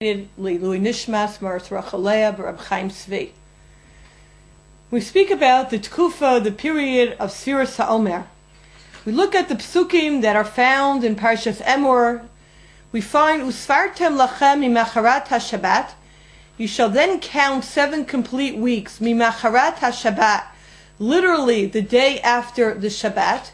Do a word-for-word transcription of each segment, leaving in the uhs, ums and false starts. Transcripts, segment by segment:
Lui Nishmas Maris Rachalea Barab Chaim Tzvi. We speak about the Tkufa, the period of Sfiras HaOmer. We look at the psukim that are found in Parshas Emor. We find Usfartem lachem mimacharat HaShabbat. You shall then count seven complete weeks, mimacharat HaShabbat, literally the day after the Shabbat.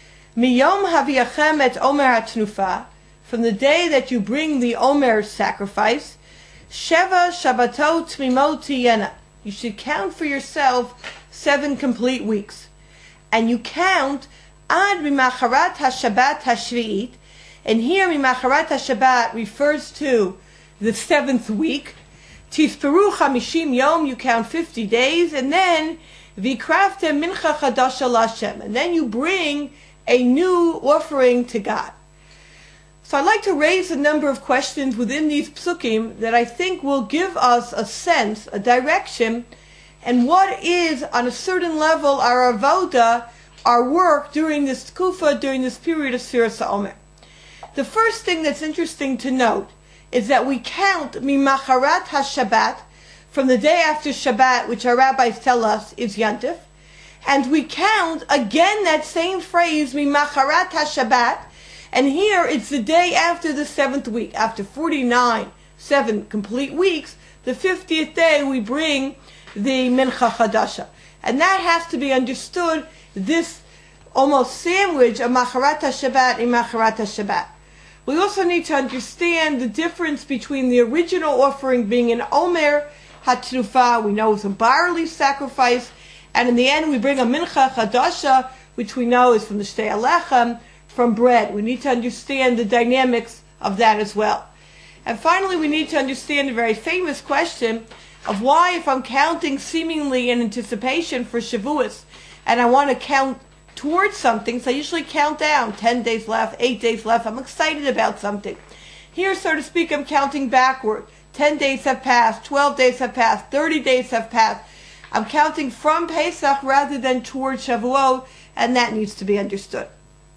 Miyom haviachem et Omer HaTnufa, from the day that you bring the Omer sacrifice. Sheva Shabbatot Tmimot Tiyena. You should count for yourself seven complete weeks. And you count Ad Mimacharat HaShabbat HaShvi'it. And here Mimacharat HaShabbat refers to the seventh week. Tisperu Chamishim Yom, you count fifty days. And then Vikraftem Mincha Chadasha Lashem. And then you bring a new offering to God. So I'd like to raise a number of questions within these psukim that I think will give us a sense, a direction, and what is, on a certain level, our avoda, our work during this tkufa, during this period of Sfiras HaOmer. The first thing that's interesting to note is that we count mimacharat HaShabbat, from the day after Shabbat, which our rabbis tell us is Yantif, and we count again that same phrase, mimacharat HaShabbat, and here it's the day after the seventh week. After forty-nine, seven complete weeks, the fiftieth day we bring the Mincha Chadasha. And that has to be understood, this almost sandwich of Macharat HaShabbat and Macharat HaShabbat. We also need to understand the difference between the original offering being an Omer HaTnufa, we know is a barley sacrifice, and in the end we bring a Mincha Chadasha, which we know is from the Shtei Alechem, from bread. We need to understand the dynamics of that as well. And finally, we need to understand a very famous question of why, if I'm counting seemingly in anticipation for Shavuos, and I want to count towards something, so I usually count down, ten days left, eight days left, I'm excited about something. Here, so to speak, I'm counting backward. ten days have passed, twelve days have passed, thirty days have passed. I'm counting from Pesach rather than towards Shavuot, and that needs to be understood.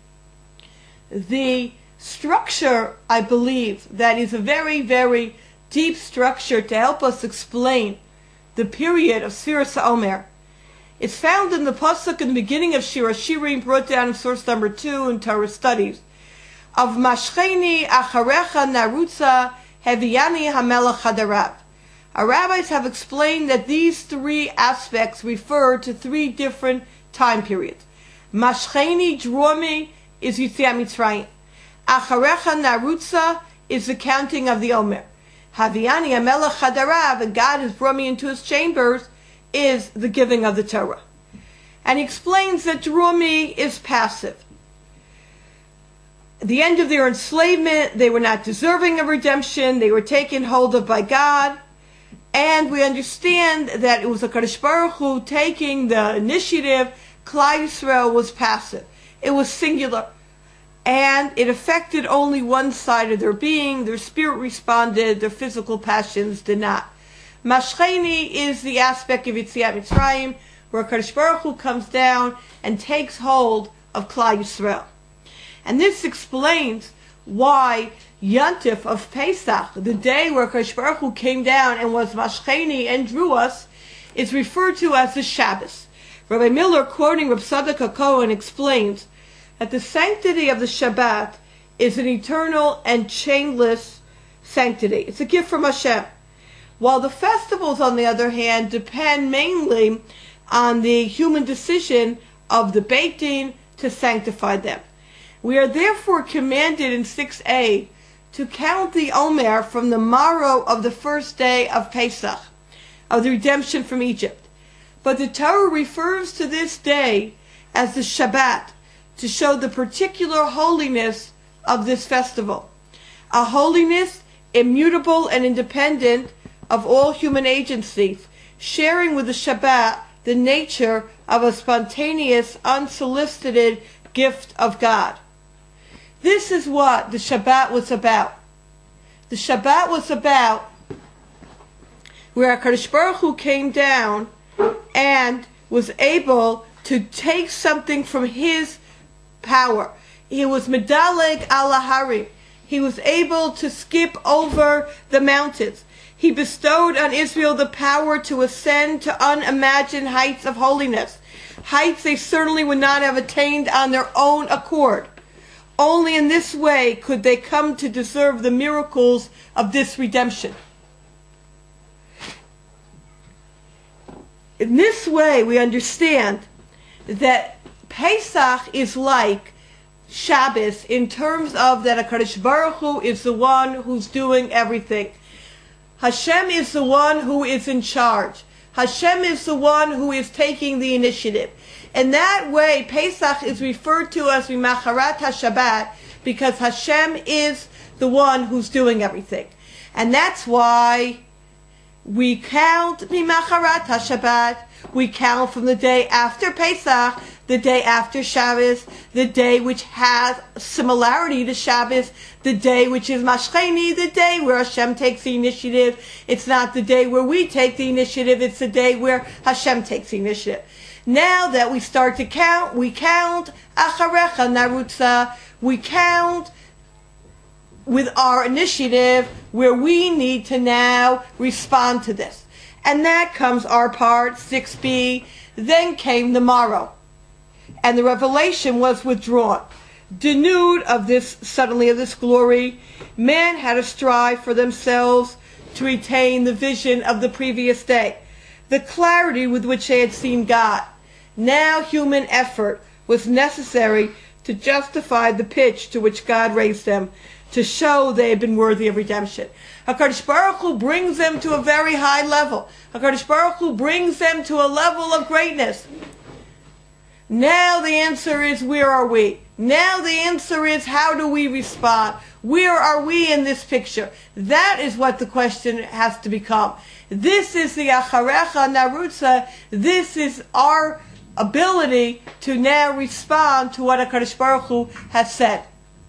The structure, I believe, that is a very, very deep structure to help us explain the period of Sfiras HaOmer. It's found in the pasuk in the beginning of Shir HaShirim, brought down in source number two in Torah studies, of Mashcheni Acharecha Narutza Heviani Hamelach Hadarav. Our rabbis have explained that these three aspects refer to three different time periods. Mashcheni, draw me, is Yetziat Mitzrayim. Acharecha Narutza is the counting of the Omer. Haviani Hamelach Hadarav, and God has brought me into his chambers, is the giving of the Torah. And he explains that draw me is passive. At the end of their enslavement, they were not deserving of redemption, they were taken hold of by God, and we understand that it was a Kadosh Baruch Hu taking the initiative. Klal Yisrael was passive. It was singular, and it affected only one side of their being. Their spirit responded, their physical passions did not. Mashcheni is the aspect of Yetziat Mitzrayim, where Kadosh Baruch Hu comes down and takes hold of Klal Yisrael. And this explains why Yantif of Pesach, the day where Kadosh Baruch Hu came down and was Mashcheni and drew us, is referred to as the Shabbos. Rabbi Miller, quoting Reb Tzadok HaKohen, explains that the sanctity of the Shabbat is an eternal and chainless sanctity. It's a gift from Hashem. While the festivals, on the other hand, depend mainly on the human decision of the Beit Din to sanctify them. We are therefore commanded in six a to count the Omer from the morrow of the first day of Pesach, of the redemption from Egypt. But the Torah refers to this day as the Shabbat to show the particular holiness of this festival. A holiness immutable and independent of all human agencies, sharing with the Shabbat the nature of a spontaneous, unsolicited gift of God. This is what the Shabbat was about. The Shabbat was about where HaKadosh Baruch Hu came down and was able to take something from his power. He was medaleg al harim. He was able to skip over the mountains. He bestowed on Israel the power to ascend to unimagined heights of holiness, heights they certainly would not have attained on their own accord. Only in this way could they come to deserve the miracles of this redemption. In this way, we understand that Pesach is like Shabbos in terms of that HaKadosh Baruch Hu is the one who's doing everything. Hashem is the one who is in charge. Hashem is the one who is taking the initiative. In that way, Pesach is referred to as Mimacharat HaShabbat because Hashem is the one who's doing everything. And that's why we count Mimacharat HaShabbat. We count from the day after Pesach, the day after Shabbos, the day which has similarity to Shabbos, the day which is Mashcheni, the day where Hashem takes the initiative. It's not the day where we take the initiative, it's the day where Hashem takes the initiative. Now that we start to count, we count Acharecha Narutza, we count with our initiative where we need to now respond to this. And that comes our part, six b. Then came the morrow, and the revelation was withdrawn. Denuded of this, suddenly of this glory, man had to strive for themselves to retain the vision of the previous day, the clarity with which they had seen God. Now human effort was necessary to justify the pitch to which God raised them, to show they had been worthy of redemption. HaKadosh Baruch Hu brings them to a very high level. HaKadosh Baruch Hu brings them to a level of greatness. Now the answer is, where are we? Now the answer is, how do we respond? Where are we in this picture? That is what the question has to become. This is the Acharecha Narutza. This is our ability to now respond to what HaKadosh Baruch Hu has said.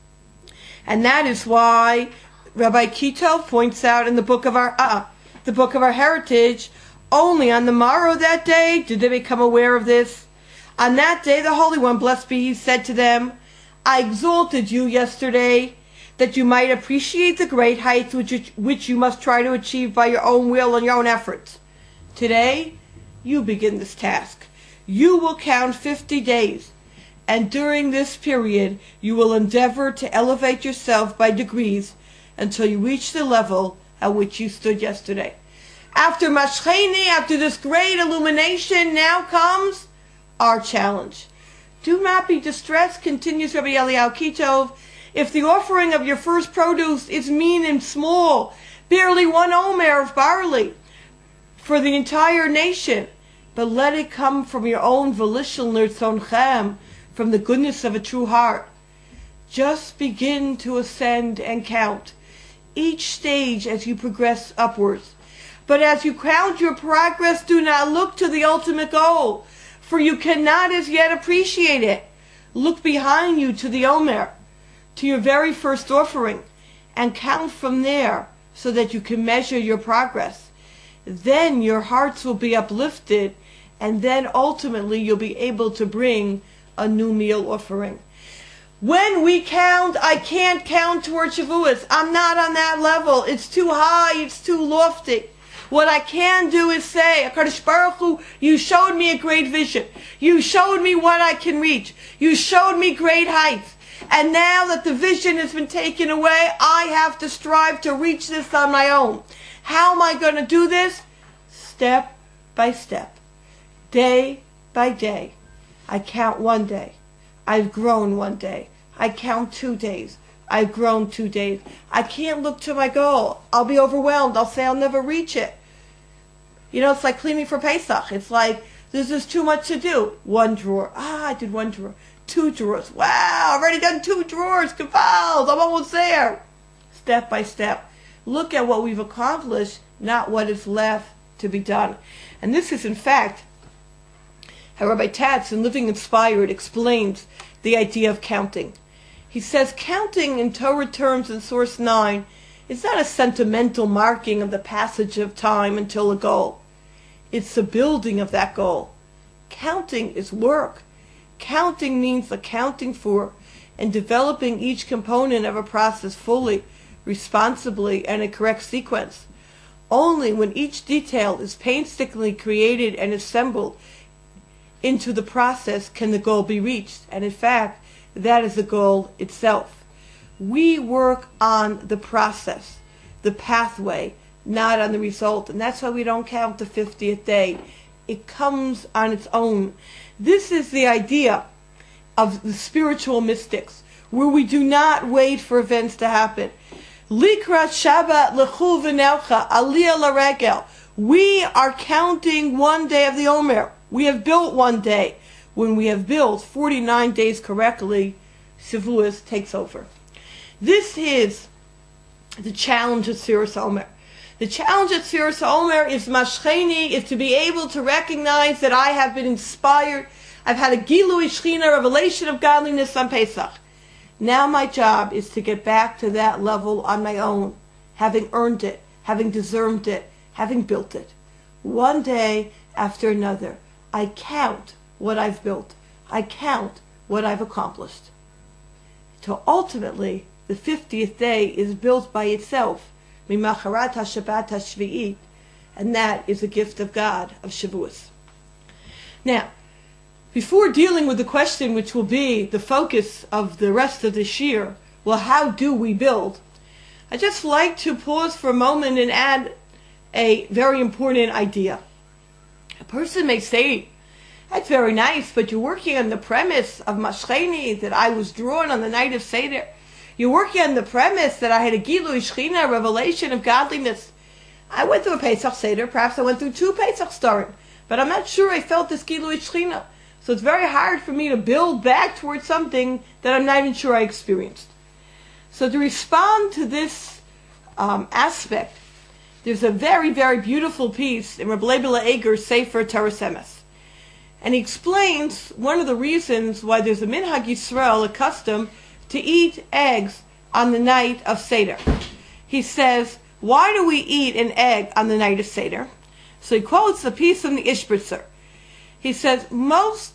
And that is why Rabbi Kito points out in the book of our uh, the book of our heritage, only on the morrow that day did they become aware of this. On that day the Holy One, blessed be He, said to them, I exalted you yesterday that you might appreciate the great heights which, which you must try to achieve by your own will and your own efforts. Today, you begin this task. You will count fifty days. And during this period, you will endeavor to elevate yourself by degrees until you reach the level at which you stood yesterday. After Mashcheni, after this great illumination, now comes our challenge. Do not be distressed, continues Rabbi Eliyahu Kitov, if the offering of your first produce is mean and small, barely one omer of barley for the entire nation, but let it come from your own volitional nirtzonchem, from the goodness of a true heart. Just begin to ascend and count each stage as you progress upwards. But as you count your progress, do not look to the ultimate goal, for you cannot as yet appreciate it. Look behind you to the Omer, to your very first offering, and count from there so that you can measure your progress. Then your hearts will be uplifted, and then ultimately you'll be able to bring a new meal offering. When we count, I can't count towards Shavuos. I'm not on that level. It's too high. It's too lofty. What I can do is say, HaKadosh Baruch Hu, you showed me a great vision. You showed me what I can reach. You showed me great heights. And now that the vision has been taken away, I have to strive to reach this on my own. How am I going to do this? Step by step. Day by day. I count one day. I've grown one day. I count two days. I've grown two days. I can't look to my goal. I'll be overwhelmed. I'll say I'll never reach it. You know, it's like cleaning for Pesach. It's like, there's just too much to do. One drawer. Ah, I did one drawer. Two drawers. Wow, I've already done two drawers. Kavals, I'm almost there. Step by step. Look at what we've accomplished, not what is left to be done. And this is, in fact, how Rabbi Tatz, in Living Inspired, explains the idea of counting. He says counting in Torah terms in Source nine is not a sentimental marking of the passage of time until a goal. It's the building of that goal. Counting is work. Counting means accounting for and developing each component of a process fully, responsibly, and in correct sequence. Only when each detail is painstakingly created and assembled into the process can the goal be reached. And in fact, that is the goal itself. We work on the process, the pathway, not on the result. And that's why we don't count the fiftieth day. It comes on its own. This is the idea of the spiritual mystics, where we do not wait for events to happen. Likrat Shabbat lechu v'nelcha aliyah laregel. We are counting one day of the Omer. We have built one day. When we have built forty-nine days correctly, Shavuos takes over. This is the challenge of Sfiras Omer. The challenge of Sfiras Omer is mashcheni, is to be able to recognize that I have been inspired. I've had a Gilui Shechina, revelation of godliness on Pesach. Now my job is to get back to that level on my own, having earned it, having deserved it, having built it. One day after another, I count what I've built. I count what I've accomplished. Till ultimately, the fiftieth day is built by itself, Mimacharat HaShabbat HaShvi'it, and that is a gift of God, of Shavuos. Now, before dealing with the question which will be the focus of the rest of this year, well, how do we build? I'd just like to pause for a moment and add a very important idea. A person may say, that's very nice, but you're working on the premise of Mashcheni, that I was drawn on the night of Seder. You're working on the premise that I had a Gilui Shechina, a revelation of godliness. I went through a Pesach Seder, perhaps I went through two Pesach Starim, but I'm not sure I felt this Gilui Shechina. So it's very hard for me to build back towards something that I'm not even sure I experienced. So to respond to this um, aspect, there's a very, very beautiful piece in Rabbi Leibel Eger's Sefer Toras Emes. And he explains one of the reasons why there's a Minhag Yisrael, a custom, to eat eggs on the night of Seder. He says, why do we eat an egg on the night of Seder? So he quotes a piece from the Ishbitzer. He says, most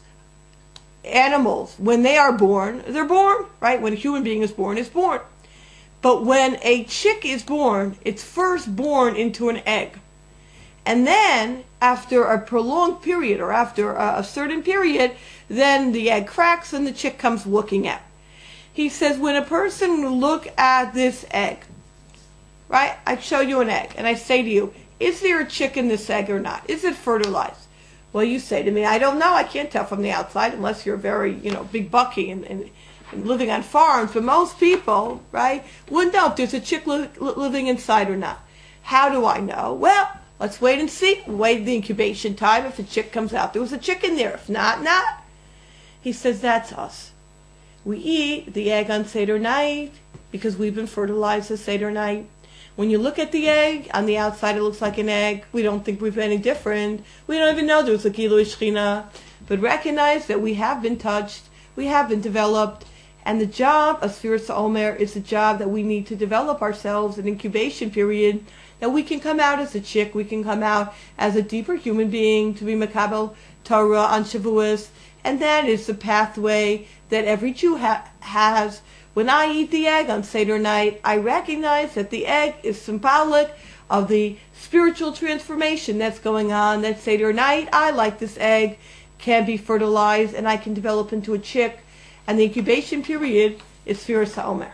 animals, when they are born, they're born, right? When a human being is born, is born. But when a chick is born, it's first born into an egg. And then, after a prolonged period, or after a, a certain period, then the egg cracks and the chick comes looking out. He says, when a person will look at this egg, right? I show you an egg, and I say to you, is there a chick in this egg or not? Is it fertilized? Well, you say to me, I don't know, I can't tell from the outside unless you're very, you know, big bucky and, and, and living on farms. But most people, right, wouldn't know if there's a chick li- living inside or not. How do I know? Well, let's wait and see. Wait the incubation time. If a chick comes out, there was a chick in there. If not, not. He says, that's us. We eat the egg on Seder night because we've been fertilized on Seder night. When you look at the egg, on the outside it looks like an egg. We don't think we've been any different. We don't even know there's a Gilui Shechina. But recognize that we have been touched, we have been developed, and the job of Sfiras Omer is the job that we need to develop ourselves, an incubation period, that we can come out as a chick, we can come out as a deeper human being, to be Makabel Torah on Shavuos, and that is the pathway that every Jew ha- has. When I eat the egg on Seder night, I recognize that the egg is symbolic of the spiritual transformation that's going on. That Seder night, I, like this egg, can be fertilized and I can develop into a chick. And the incubation period is Sfiras HaOmer.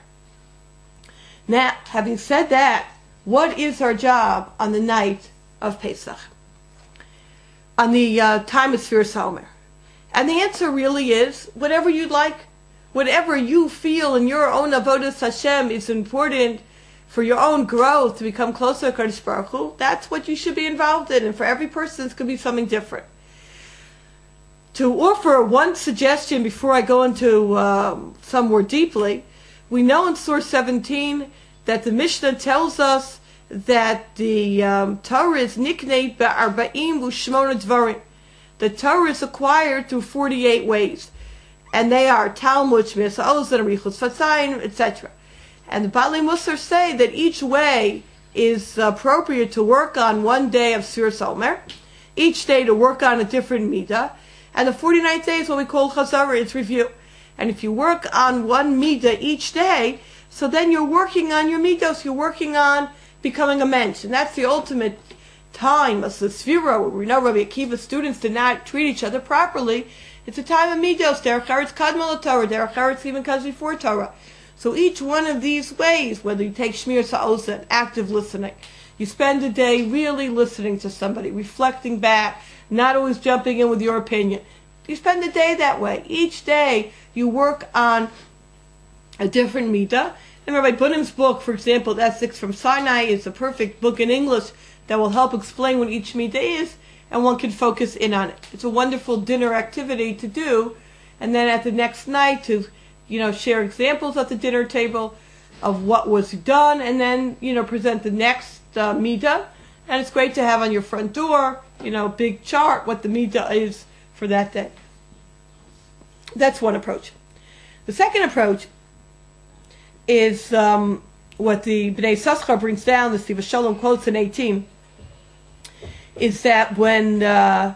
Now, having said that, what is our job on the night of Pesach? On the uh, time of Sfiras HaOmer? And the answer really is, whatever you'd like. Whatever you feel in your own avodas Hashem is important for your own growth to become closer to Kadosh Baruch Hu, that's what you should be involved in. And for every person, it's going to be something different. To offer one suggestion before I go into um, some more deeply, we know in Surah seventeen that the Mishnah tells us that the um, Torah is nikneit be'arba'im u'shmona dvarim. The Torah is acquired through forty-eight ways. And they are Talmud, Shmiras Ha'ozen, Arichos Fatzayim, et cetera. And the Baalei Musar say that each way is appropriate to work on one day of Sfiras Omer, each day to work on a different midah, and the forty-ninth day is what we call Chazara, it's review. And if you work on one midah each day, so then you're working on your midos, you're working on becoming a mensch. And that's the ultimate time of the Sfira, where we know Rabbi Akiva students did not treat each other properly. It's a time of midos. Derech Eretz Kadmol Torah, Derech Eretz even comes before Torah. So each one of these ways, whether you take Shmir Sa'osa, active listening, you spend a day really listening to somebody, reflecting back, not always jumping in with your opinion. You spend the day that way. Each day you work on a different midah. And Rabbi Bunim's book, for example, the Ethics from Sinai, is a perfect book in English that will help explain what each midah is, and one can focus in on it. It's a wonderful dinner activity to do, and then at the next night to, you know, share examples at the dinner table of what was done, and then, you know, present the next uh, midah. And it's great to have on your front door, you know, big chart, what the midah is for that day. That's one approach. The second approach is um, what the Bnei Yissaschar brings down, the Siva Shalom quotes in eighteen, is that when uh,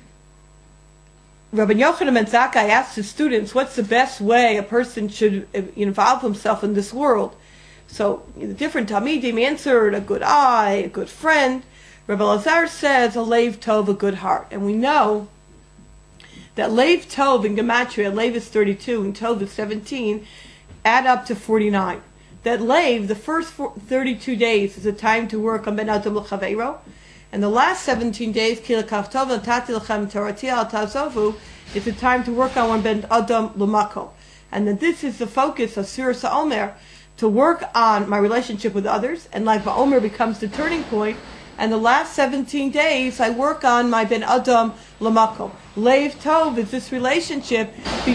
Rabbi Yochanan ben Zakkai asked his students, what's the best way a person should involve himself in this world? So the different Talmidim answered, a good eye, a good friend. Rabbi Lazar says, a Lev Tov, a good heart. And we know that Lev Tov in Gematria, Lev is thirty-two and Tov is seventeen, add up to forty-nine. That Lev, the first thirty-two days, is a time to work on Ben Adam L'Chaveiro, and the last seventeen days, Ki L'Kav Tov L'Tati L'Chem Torati Al Tazovu, is a time to work on one Ben Adam L'Makom. And that this is the focus of Sfira Sa'omer, to work on my relationship with others, and like Va'omer becomes the turning point, and the last seventeen days I work on my Ben Adam L'Makom. Lev Tov is this relationship be-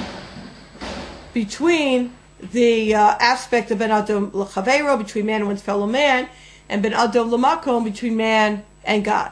between the uh, aspect of Ben Adam L'Chaveiro, between man and one's fellow man, and Ben Adam L'Makom, between man and God.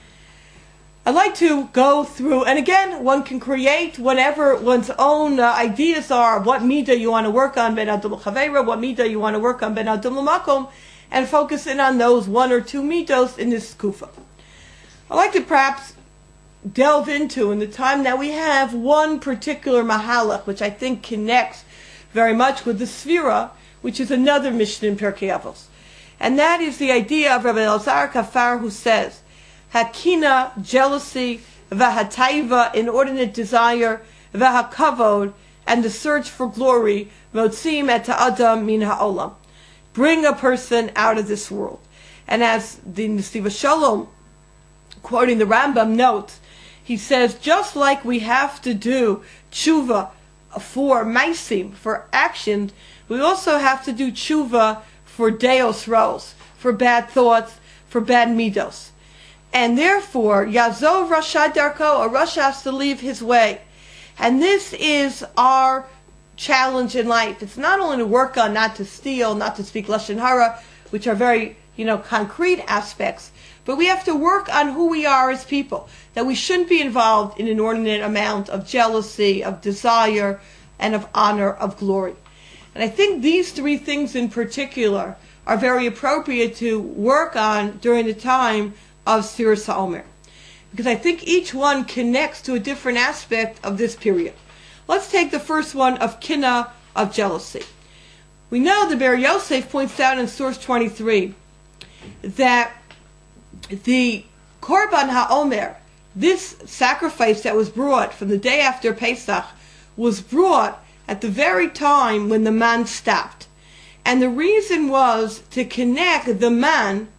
I'd like to go through, and again, one can create whatever one's own uh, ideas are, what midah you want to work on, Ben Adam L'Chaveiro, what midah you want to work on, Ben Adam L'Makom, and focus in on those one or two midos in this kufa. I'd like to perhaps delve into, in the time that we have, one particular mahalach, which I think connects very much with the Sfira, which is another Mishnah in Pirkei Avos. And that is the idea of Rabbi Elazar Kafar, who says, Hakina, jealousy, v'hataiva, inordinate desire, v'hakavod, and the search for glory, motzim et ha'adam min ha'olam, bring a person out of this world. And as the Nesiva Shalom, quoting the Rambam, notes, he says, just like we have to do tshuva for maisim, for actions, we also have to do tshuva for deos roles, for bad thoughts, for bad midos. And therefore, Yazov Rasha Darko, a Rasha has to leave his way. And this is our challenge in life. It's not only to work on not to steal, not to speak Lashon Hara, which are very, you know, concrete aspects, but we have to work on who we are as people, that we shouldn't be involved in an inordinate amount of jealousy, of desire, and of honor, of glory. And I think these three things in particular are very appropriate to work on during the time of Sfira Sa'omer, because I think each one connects to a different aspect of this period. Let's take the first one of kina, of jealousy. We know the Ber Yosef points out in source twenty-three that the Korban HaOmer, this sacrifice that was brought from the day after Pesach, was brought at the very time when the man stopped. And the reason was to connect the man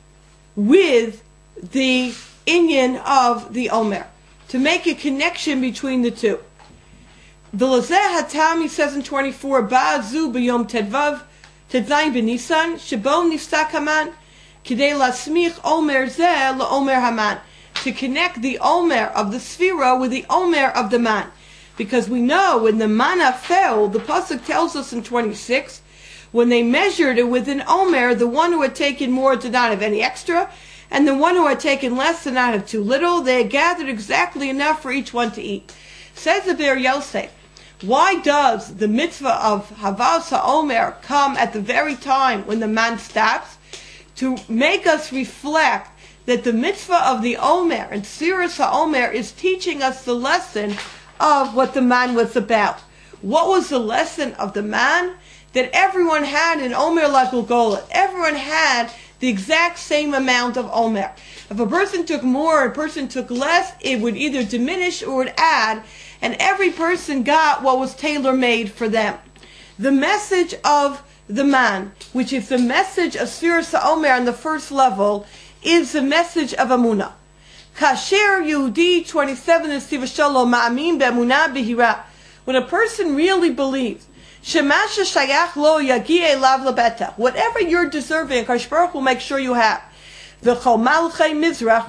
with the inyan of the Omer, to make a connection between the two. The Lazeh Hatami says in twenty-four, Ba'azu b'yom tedvav tedzayin b'nisan shebo nifsak haman kidei lasmich Omer zeh la'Omer haman, to connect the Omer of the Sfira with the Omer of the man. Because we know when the manna fell, the pasuk tells us in twenty-six, when they measured it with an Omer, the one who had taken more did not have any extra, and the one who had taken less did not have too little. They had gathered exactly enough for each one to eat. Says the Ber Yosef, why does the mitzvah of Havas HaOmer come at the very time when the man stops? To make us reflect that the mitzvah of the Omer and Sfira Sa'omer is teaching us the lesson of what the man was about. What was the lesson of the man? That everyone had an Omer Lagulgola. Everyone had the exact same amount of Omer. If a person took more, a person took less, it would either diminish or would add, and every person got what was tailor-made for them. The message of the man, which is the message of Sfiras HaOmer on the first level, is the message of Amunah. Kasher Yehudi twenty-seven is Siva Shalom Ma'amin Be'amunah Bihira. When a person really believes, Shemasha Shayach Lo Yagi Elav Labeta, whatever you're deserving, Kadosh Baruch will make sure you have. V'chol Malchei Mizrach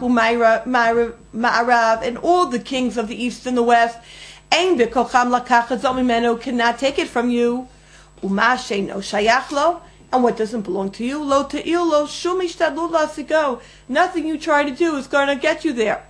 U'Ma'arav, and all the kings of the east and the west, Ein B'kocham Lakach Zol Mimenu, cannot take it from you. U'ma Sheino Shayach Lo, and what doesn't belong to you, Lo Te'il Lo Shum Ishtadlut Lasigo, nothing you try to do is going to get you there.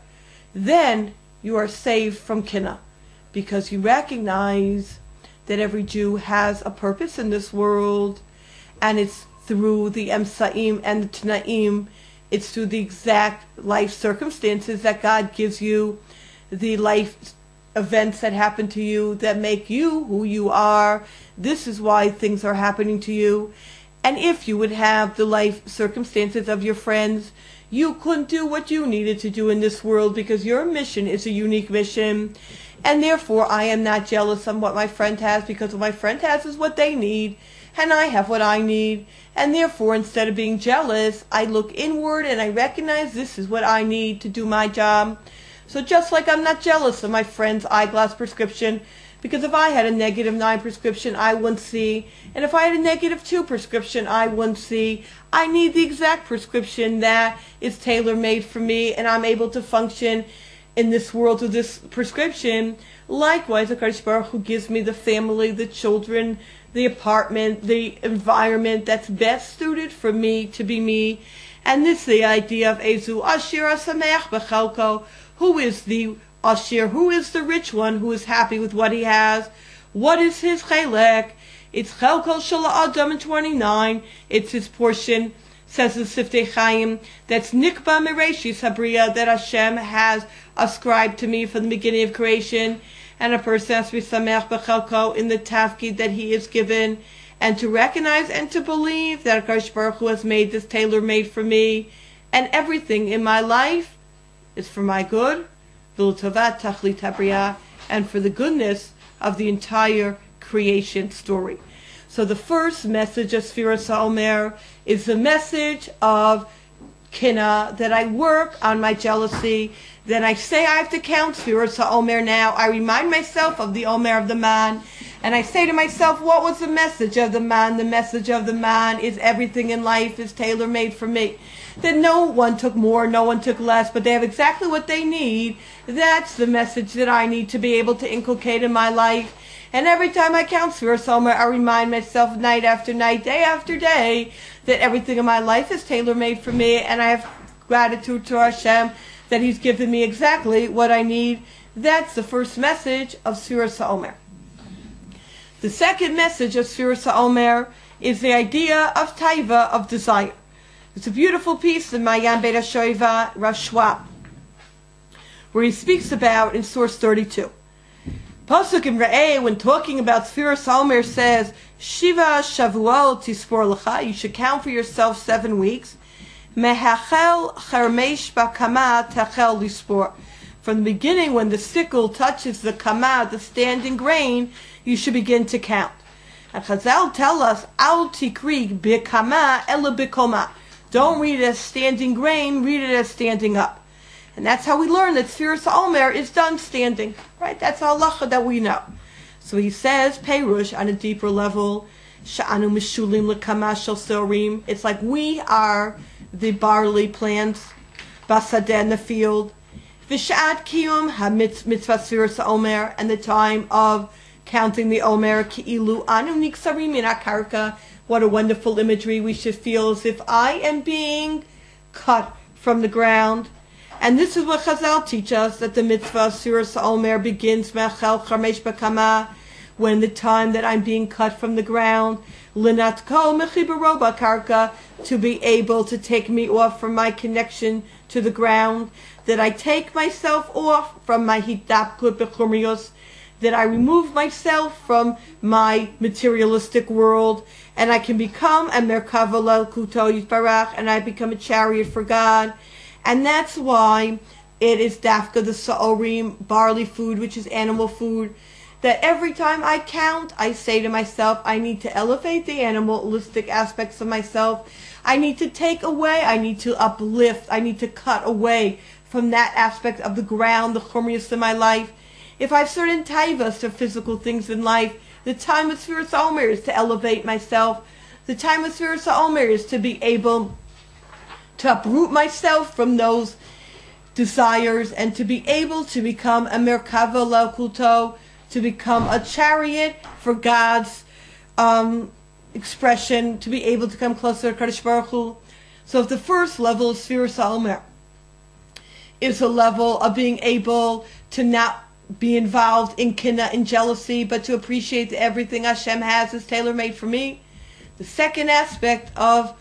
Then you are saved from Kinna, because you recognize that every Jew has a purpose in this world, and it's through the Emsaim and the Tanaim, it's through the exact life circumstances that God gives you, the life events that happen to you that make you who you are. This is why things are happening to you. And if you would have the life circumstances of your friends, you couldn't do what you needed to do in this world, because your mission is a unique mission. And therefore, I am not jealous of what my friend has, because what my friend has is what they need, and I have what I need. And therefore, instead of being jealous, I look inward and I recognize this is what I need to do my job. So just like I'm not jealous of my friend's eyeglass prescription, because if I had a negative nine prescription, I wouldn't see. And if I had a negative two prescription, I wouldn't see. I need the exact prescription that is tailor-made for me, and I'm able to function in this world with this prescription. Likewise, the HaKadosh Baruch Hu gives me the family, the children, the apartment, the environment that's best suited for me to be me. And this is the idea of Ezu Ashir Asameach Bechelko. Who is the Ashir? Who is the rich one who is happy with what he has? What is his chelek? It's Chelko Shala Adam in twenty-nine. It's his portion, says the Siftei Chaim, that's Nikba Mereshi Sabriya, that Hashem has ascribed to me from the beginning of creation. And a person has to be Sameach Bechelko in the tafkid that he is given, and to recognize and to believe that HaKadosh Baruch Hu has made this tailor-made for me, and everything in my life is for my good, V'l'tovat Tachlit Habriya, and for the goodness of the entire creation story. So the first message of Sfiras HaOmer is the message of Kina, that I work on my jealousy. Then I say I have to count Sfiras HaOmer now. I remind myself of the Omer of the man. And I say to myself, what was the message of the man? The message of the man is everything in life is tailor-made for me. That no one took more, no one took less, but they have exactly what they need. That's the message that I need to be able to inculcate in my life. And every time I count Sfiras HaOmer, I remind myself night after night, day after day, that everything in my life is tailor-made for me, and I have gratitude to Hashem that He's given me exactly what I need. That's the first message of Sfiras HaOmer. The second message of Sfiras HaOmer is the idea of taiva, of desire. It's a beautiful piece in Mayan Beit HaShoeva, Rav Schwab, where he speaks about in source thirty-two. Pasuk in Re'eh, when talking about Sfiras HaOmer, says, Shiva Shavuot Tispor Lecha, you should count for yourself seven weeks. Mehachel Chermesh Bakama Tachel Lispor. From the beginning, when the sickle touches the kama, the standing grain, you should begin to count. And Chazal tell us, Al Tikri Bikama Ela Bikoma. Don't read it as standing grain, read it as standing up. And that's how we learn that Sfiras HaOmer is done standing. Right? That's halacha that we know. So he says, Perush, on a deeper level, Sha'anu Mishulim L'Kama Shel Sorim. It's like we are the barley plants, Basadeh in the field. V'sha'at Kiyum HaMitzvah Sfiras HaOmer, and the time of counting the Omer, Ki'ilu Anu Niksarim Min HaKarka. What a wonderful imagery. We should feel as if I am being cut from the ground. And this is what Chazal teach us, that the mitzvah of Sfiras HaOmer begins Mechel Charmesh Bakama, when the time that I'm being cut from the ground, Linatko Mechibaro Bakarka, to be able to take me off from my connection to the ground, that I take myself off from my Hitapkut Bechumrios, that I remove myself from my materialistic world, and I can become a Merkava L'Kuto Yitbarach, and I become a chariot for God. And that's why it is Dafka the Sa'orim, barley food, which is animal food, that every time I count, I say to myself, I need to elevate the animalistic aspects of myself. I need to take away, I need to uplift, I need to cut away from that aspect of the ground, the chumrius in my life. If I have certain taivas or physical things in life, the time of Sfiras Omer is to elevate myself. The time of Sfiras Omer is to be able to uproot myself from those desires and to be able to become a Merkava L'Kuto, to become a chariot for God's um, expression, to be able to come closer to Kadosh Baruch Hu. So if the first level of Sfiras Omer is a level of being able to not be involved in kina and jealousy, but to appreciate that everything Hashem has is tailor-made for me. The second aspect of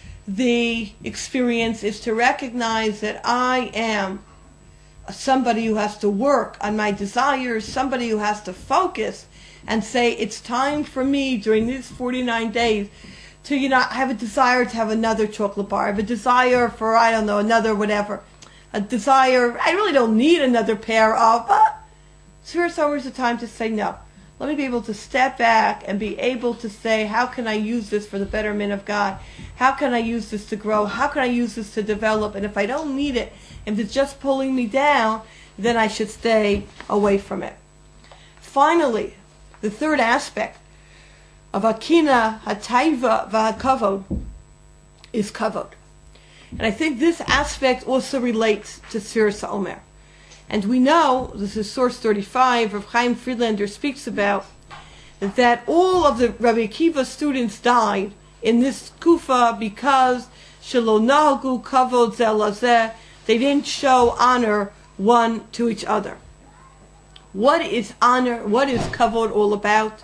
the experience is to recognize that I am somebody who has to work on my desires, somebody who has to focus and say, it's time for me during these forty-nine days to, you know, I have a desire to have another chocolate bar. I have a desire for, I don't know, another whatever. A desire, I really don't need another pair of, but Sfiras Omer is the time to say no. Let me be able to step back and be able to say, how can I use this for the betterment of God? How can I use this to grow? How can I use this to develop? And if I don't need it, if it's just pulling me down, then I should stay away from it. Finally, the third aspect of Akina, Hataiva, V'Hakavod is Kavod. And I think this aspect also relates to Sfiras Omer. And we know, this is source thirty-five, Rav Chaim Friedlander speaks about, that all of the Rabbi Akiva students died in this kufa because Shelo Nahagu Kavod Zeh Lazeh, they didn't show honor one to each other. What is honor, what is Kavod all about?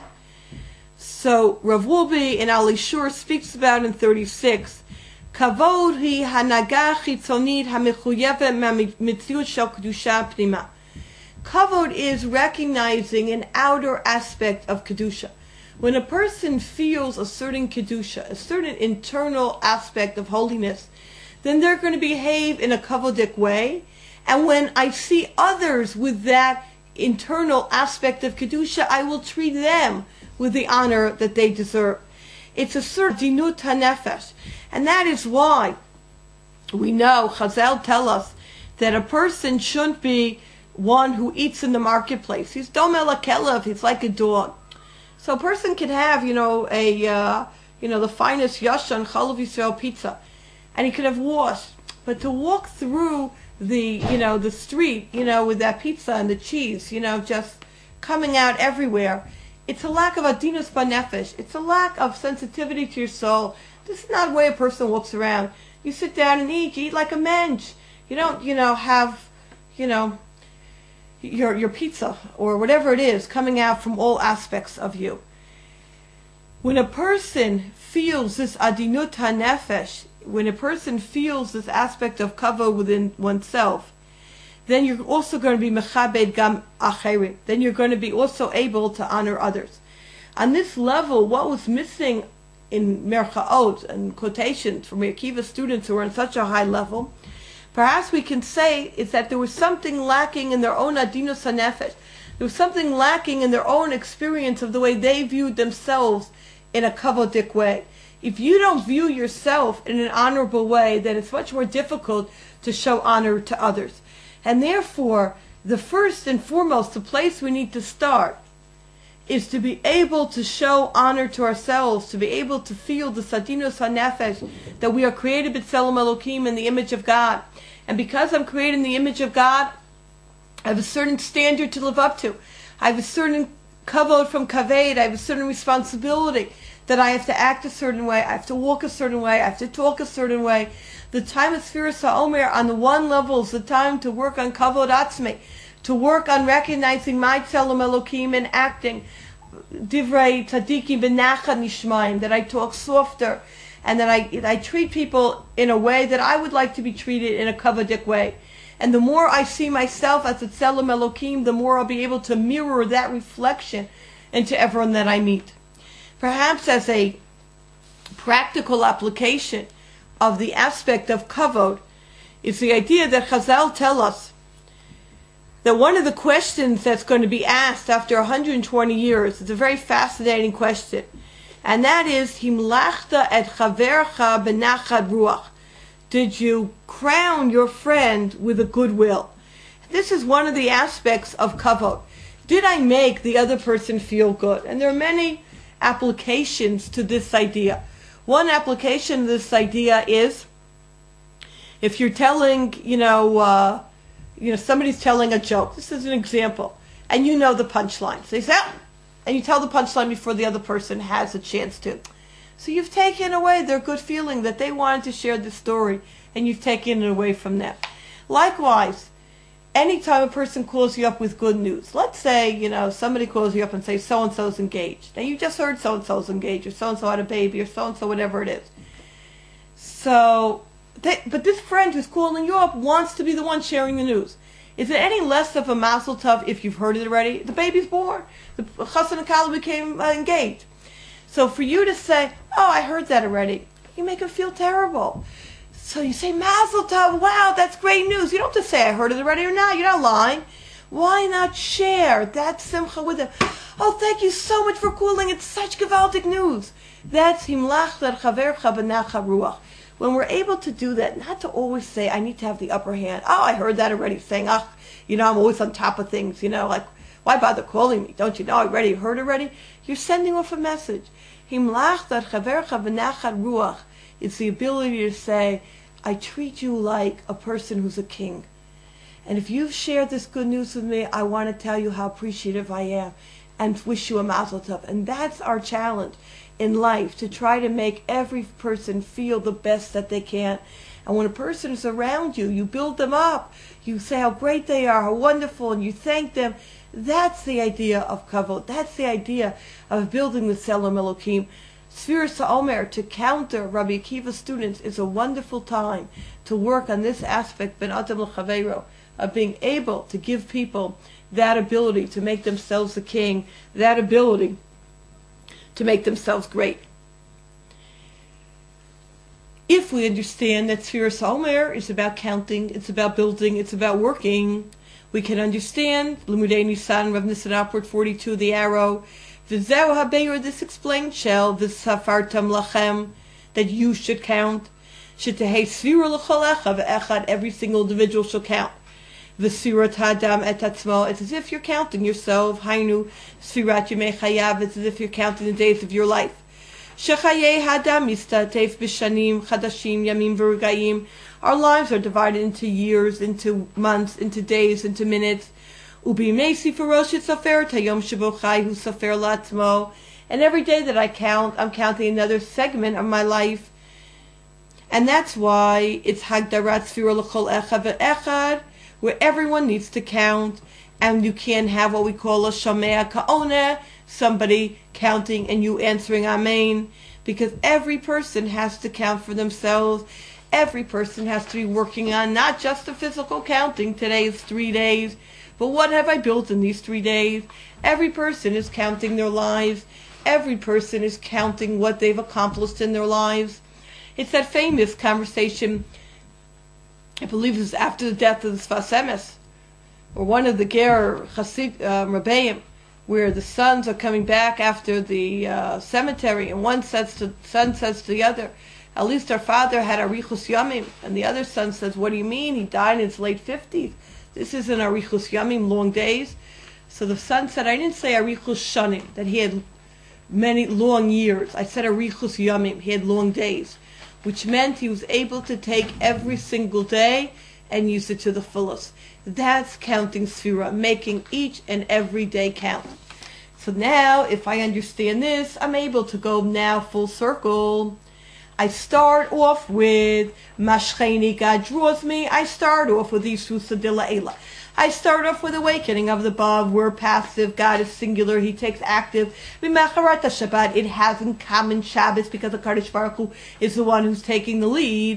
So Rav Wolbe in Ali Shur speaks about in thirty-six, Kavod hi hanaga chitzonit hamichuyevet mitziut shel kedusha pnima. Kavod is recognizing an outer aspect of kedusha. When a person feels a certain kedusha, a certain internal aspect of holiness, then they're going to behave in a kavodic way. And when I see others with that internal aspect of kedusha, I will treat them with the honor that they deserve. It's a certain dinut hanefesh. And that is why we know, Chazal tell us, that a person shouldn't be one who eats in the marketplace. He's domel akelev, he's like a dog. So a person can have, you know, a, uh, you know, the finest yashan chalav Yisrael pizza, and he could have washed. But to walk through the, you know, the street, you know, with that pizza and the cheese, you know, just coming out everywhere, it's a lack of adinus banefesh. It's a lack of sensitivity to your soul. This is not the way a person walks around. You sit down and eat. You eat like a mensch. You don't, you know, have, you know, your your pizza or whatever it is coming out from all aspects of you. When a person feels this adinut hanefesh, when a person feels this aspect of kavod within oneself, then you're also going to be mechabed gam acherim. Then you're going to be also able to honor others. On this level, what was missing in Merchaot and quotations from Akiva students who are on such a high level, perhaps we can say is that there was something lacking in their own adinus hanefesh. There was something lacking in their own experience of the way they viewed themselves in a kavodic way. If you don't view yourself in an honorable way, then it's much more difficult to show honor to others. And therefore, the first and foremost, the place we need to start is to be able to show honor to ourselves, to be able to feel the sadinus hanefesh, that we are created b'tzelem Elokim in the image of God. And because I'm created in the image of God, I have a certain standard to live up to. I have a certain kavod from kaved. I have a certain responsibility that I have to act a certain way. I have to walk a certain way. I have to talk a certain way. The time of Sfiras HaOmer on the one level is the time to work on kavod atzmi, to work on recognizing my tzelem Elokim and acting divrei tzadikim b'nachad nishmayim, that I talk softer and that I I treat people in a way that I would like to be treated in a kavodic way. And the more I see myself as a Tselem Elokim, the more I'll be able to mirror that reflection into everyone that I meet. Perhaps as a practical application of the aspect of kavod is the idea that Chazal tell us that one of the questions that's going to be asked after one hundred twenty years is a very fascinating question. And that is, Himlachta et chavercha benachad ruach. Did you crown your friend with a goodwill? This is one of the aspects of kavod. Did I make the other person feel good? And there are many applications to this idea. One application of this idea is, if you're telling, you know, uh, you know, somebody's telling a joke. This is an example. And you know the punchline. So you say, oh, and you tell the punchline before the other person has a chance to. So you've taken away their good feeling that they wanted to share the story, and you've taken it away from them. Likewise, anytime a person calls you up with good news, let's say, you know, somebody calls you up and says, so-and-so's engaged. Now you just heard so-and-so's engaged, or so-and-so had a baby, or so-and-so, whatever it is. So, they, but this friend who's calling you up wants to be the one sharing the news. Is it any less of a mazel tov if you've heard it already? The baby's born. The chassan and kala became uh, engaged. So for you to say, oh, I heard that already, you make them feel terrible. So you say, mazel tov, wow, that's great news. You don't have to say, I heard it already or not. You're not lying. Why not share that simcha with them? Oh, thank you so much for calling. It's such gewaltig news. That's himlach that chavercha b'nacha ruach. When we're able to do that, not to always say, I need to have the upper hand. Oh, I heard that already. Saying, oh, you know, I'm always on top of things. You know, like, why bother calling me? Don't you know I already heard already? You're sending off a message. Himlach that chavercha b'nachad ruach. It's the ability to say, I treat you like a person who's a king. And if you've shared this good news with me, I want to tell you how appreciative I am and wish you a mazel tov. And that's our challenge in life, to try to make every person feel the best that they can. And when a person is around you, you build them up. You say how great they are, how wonderful, and you thank them. That's the idea of kavod. That's the idea of building the Tselem Elokim. Sfiras HaOmer, to counter Rabbi Akiva's students, is a wonderful time to work on this aspect, ben adam l'chaveiro, of being able to give people that ability to make themselves the king, that ability to make themselves great. If we understand that Sfiras HaOmer is about counting, it's about building, it's about working, we can understand Limudei Nisan, Rav Nisan Upward forty-two, the arrow, V'zeu habeir, this explained shell, V'safartam lachem, that you should count, Shetehei Sfira l'chol echad v'echad, every single individual shall count. V'sirat hadam et atzmo, it's as if you're counting yourself. Hainu Sfirat yemei chayav, it's as if you're counting the days of your life. Shechayei hadam mistatef b'shanim chadashim yamim v'regayim. Our lives are divided into years, into months, into days, into minutes. Ubimei sifarosh etzafer tayom shebo chai hu safer latzmo. And every day that I count, I'm counting another segment of my life. And that's why it's hagdarat sfira l'chol echad v'echad, where everyone needs to count, and you can't have what we call a shamea ka'ona, somebody counting and you answering amen, because every person has to count for themselves. Every person has to be working on not just the physical counting. Today is three days, but what have I built in these three days? Every person is counting their lives. Every person is counting what they've accomplished in their lives. It's that famous conversation, I believe it was after the death of the Sfas Emes, or one of the Ger Chassid uh, Rebbeim, where the sons are coming back after the uh, cemetery, and one says to son says to the other, at least our father had arichus yamim, and the other son says, what do you mean? He died in his late fifties. This isn't arichus yamim, long days. So the son said, I didn't say arichus shanim, that he had many long years. I said arichus yamim, he had long days, which meant he was able to take every single day and use it to the fullest. That's counting sfira, making each and every day count. So now, if I understand this, I'm able to go now full circle. I start off with Mashcheni, God draws me. I start off with Yisusa de la Ela. I start off with awakening of the above. We're passive, God is singular, He takes active. B'macharat Shabbat, it has in common Shabbos because the Kadosh Baruch Hu is the one who's taking the lead.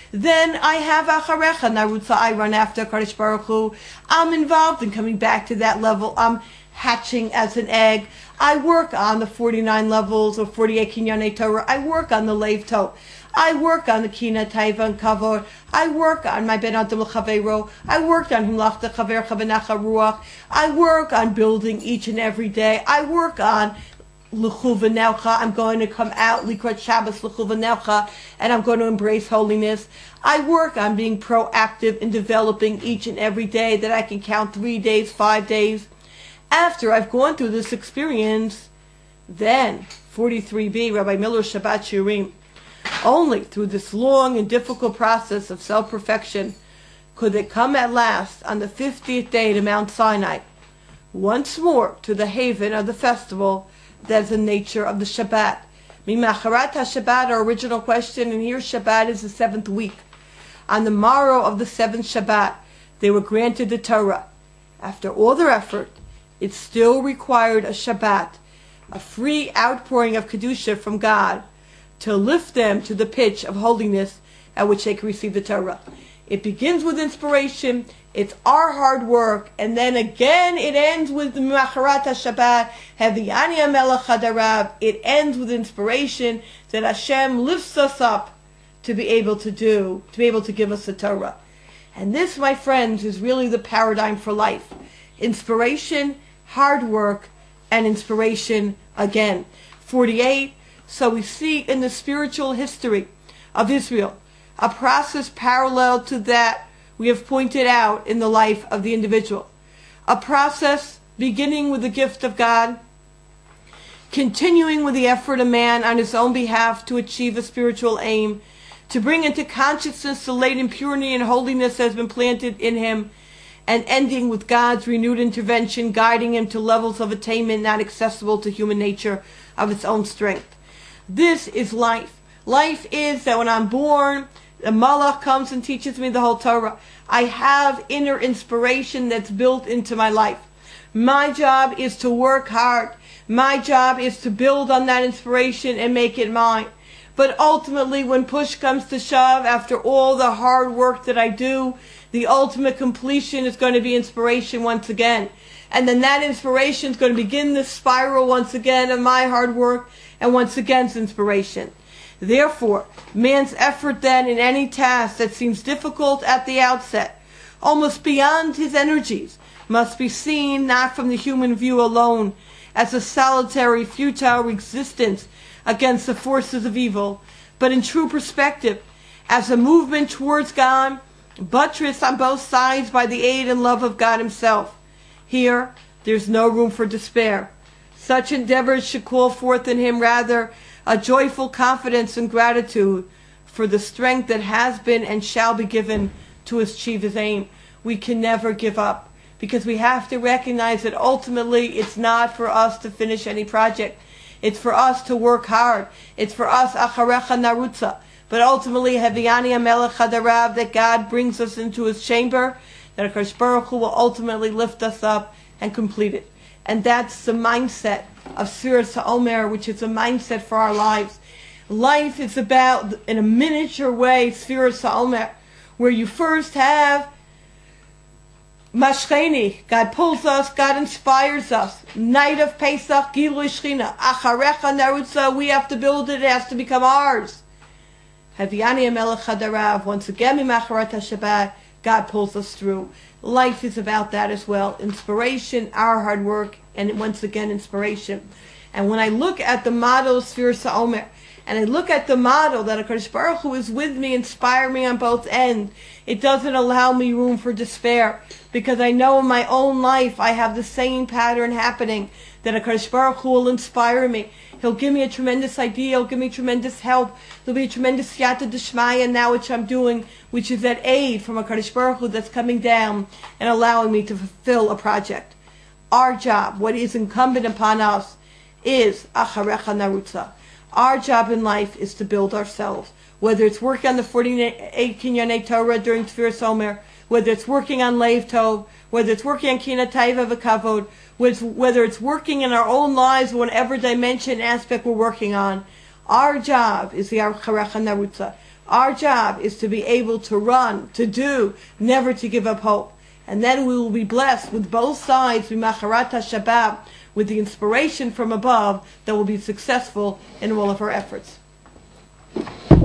Then I have Acharecha Narutza. I run after Kadosh Baruch Hu. I'm involved in coming back to that level. I'm hatching as an egg. I work on the forty-nine levels or forty-eight Kinyanei Torah. I work on the Lev Tov. I work on the Kina Taiva and Kavod. I work on my Ben Adam L'Chaveiro. I worked on Himlachta Chaver Chavenacha Ruach. I work on building each and every day. I work on L'Chuvanelcha. I'm going to come out Likrat Shabbos L'Chuvanelcha, and I'm going to embrace holiness. I work on being proactive in developing each and every day that I can count three days, five days. After I've gone through this experience, then forty-three B, Rabbi Miller Shabbat Shirim, only through this long and difficult process of self-perfection could they come at last on the fiftieth day to Mount Sinai, once more to the haven of the festival that's the nature of the Shabbat. Mimacharat HaShabbat, our original question, and here Shabbat is the seventh week. On the morrow of the seventh Shabbat, they were granted the Torah. After all their effort, it still required a Shabbat, a free outpouring of Kedusha from God, to lift them to the pitch of holiness at which they can receive the Torah. It begins with inspiration, it's our hard work, and then again it ends with the Macharat HaShabbat, Heviani HaMelech Hadarav. It ends with inspiration that Hashem lifts us up to be able to do, to be able to give us the Torah. And this, my friends, is really the paradigm for life. Inspiration, hard work, and inspiration again. forty-eight. So we see in the spiritual history of Israel a process parallel to that we have pointed out in the life of the individual. A process beginning with the gift of God, continuing with the effort of man on his own behalf to achieve a spiritual aim, to bring into consciousness the latent purity and holiness that has been planted in him, and ending with God's renewed intervention, guiding him to levels of attainment not accessible to human nature of its own strength. This is life. Life is that when I'm born, the Malach comes and teaches me the whole Torah. I have inner inspiration that's built into my life. My job is to work hard. My job is to build on that inspiration and make it mine. But ultimately, when push comes to shove, after all the hard work that I do, the ultimate completion is going to be inspiration once again. And then that inspiration is going to begin the spiral once again of my hard work, and once again it's inspiration. Therefore, man's effort then in any task that seems difficult at the outset, almost beyond his energies, must be seen not from the human view alone as a solitary, futile resistance against the forces of evil, but in true perspective, as a movement towards God, buttressed on both sides by the aid and love of God himself. Here, there's no room for despair. Such endeavors should call forth in him rather a joyful confidence and gratitude for the strength that has been and shall be given to achieve his aim. We can never give up, because we have to recognize that ultimately it's not for us to finish any project. It's for us to work hard. It's for us, Acharecha Narutza. But ultimately, Heviani HaMelech Hadarav, that God brings us into his chamber, that HaKadosh Baruch Hu will ultimately lift us up and complete it. And that's the mindset of Sfiras HaOmer, which is a mindset for our lives. Life is about, in a miniature way, Sfiras HaOmer, where you first have Mashcheni, God pulls us, God inspires us. Night of Pesach, Gilui Shechina, Acharecha Narutza, we have to build it, it has to become ours. Haviani HaMelech Hadarav, once again, Mimacharat HaShabbat, God pulls us through. Life is about that as well. Inspiration, our hard work, and once again, inspiration. And when I look at the model of Sfiras HaOmer, and I look at the model that HaKadosh Baruch Hu is with me, inspire me on both ends, it doesn't allow me room for despair, because I know in my own life I have the same pattern happening, that HaKadosh Baruch Hu will inspire me. He'll give me a tremendous idea, he'll give me tremendous help, there'll be a tremendous siyata d'shmaya now which I'm doing, which is that aid from HaKadosh Baruch Hu that's coming down and allowing me to fulfill a project. Our job, what is incumbent upon us, is Acharecha Narutza. Our job in life is to build ourselves. Whether it's working on the forty-eight Kinyanei Torah during Sfiras HaOmer, whether it's working on Lev Tov, whether it's working on Kina Taiva V'Kavod, whether it's working in our own lives, whatever dimension aspect we're working on, our job is the Acharecha Narutza. Our job is to be able to run, to do, never to give up hope. And then we will be blessed with both sides, Macharat HaShabbat, with the inspiration from above that will be successful in all of our efforts.